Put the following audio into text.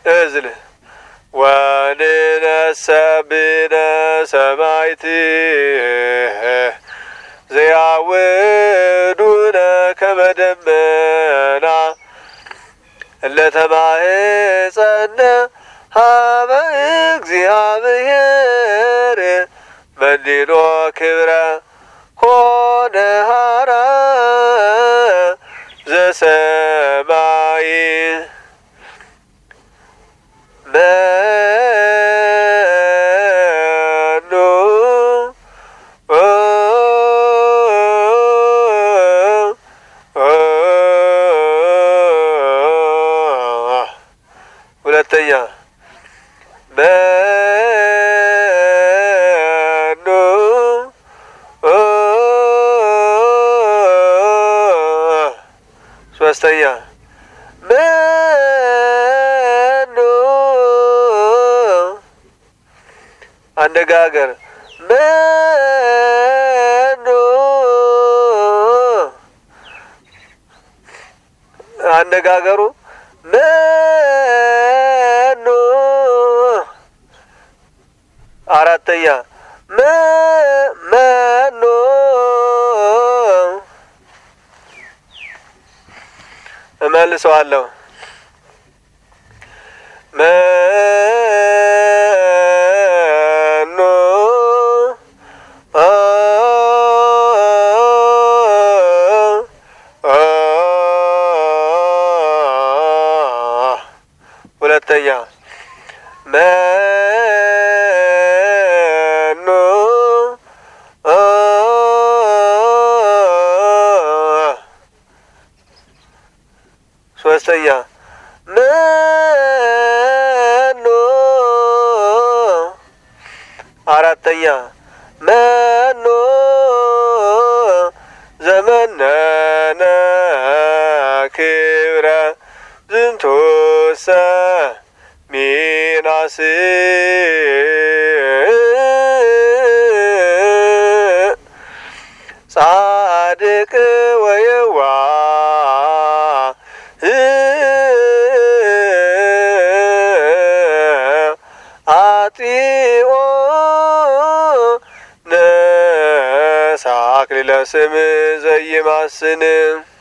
እዝል ወንነሰብነ ሰማዕት ዘያውዱነ ከመ ደመና ለተማህፀነ ሀበ እግዚአብሔር መዲኖ ክብረ ኮነ ሀራ ዘሰማይ መኑ ሁለተኛ መኑ ሶስተኛ መኑ አነጋገር መኑ አነጋገሩ መኑ አራተኛ መኑ እመልሰዋለሁ መኑ ሁለተኛ መኑ ሶስተኛ መኑ አራተኛ መኑ ዘመነነ ክብረ ዝንቱሰ ሚናስ ጻድቅ ወየዋህ አጢኦ ነሣ አክሊለ ስም ዘይማስን